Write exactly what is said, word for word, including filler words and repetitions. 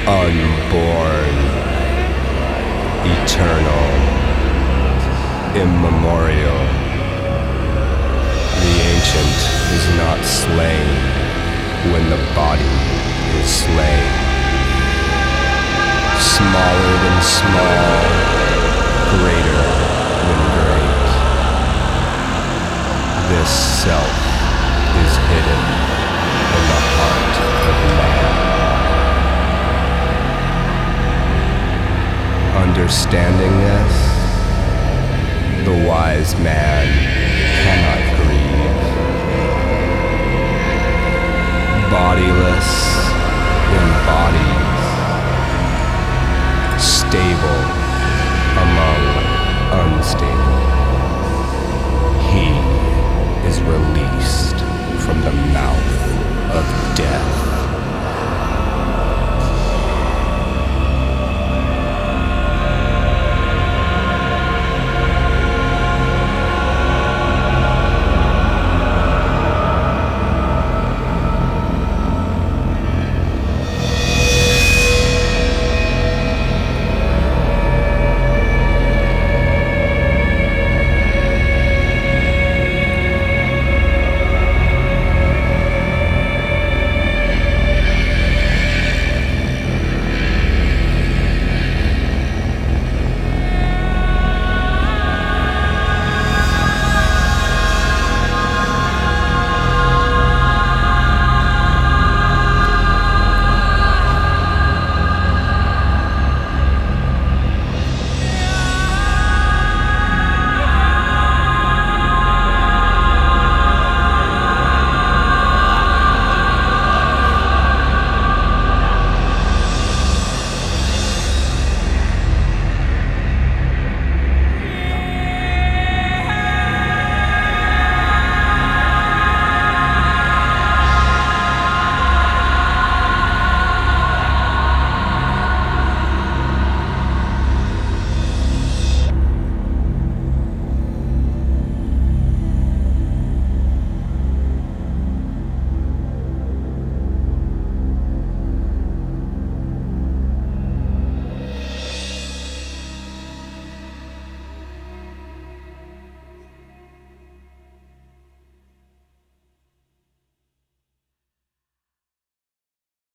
unborn, eternal, immemorial. The ancient is not slain when the body is slain. Smaller than small, greater than great. This self is hidden in the heart of man. Understanding this, the wise man cannot grieve. Bodiless embodies, stable among unstable. He is released from the mouth of death.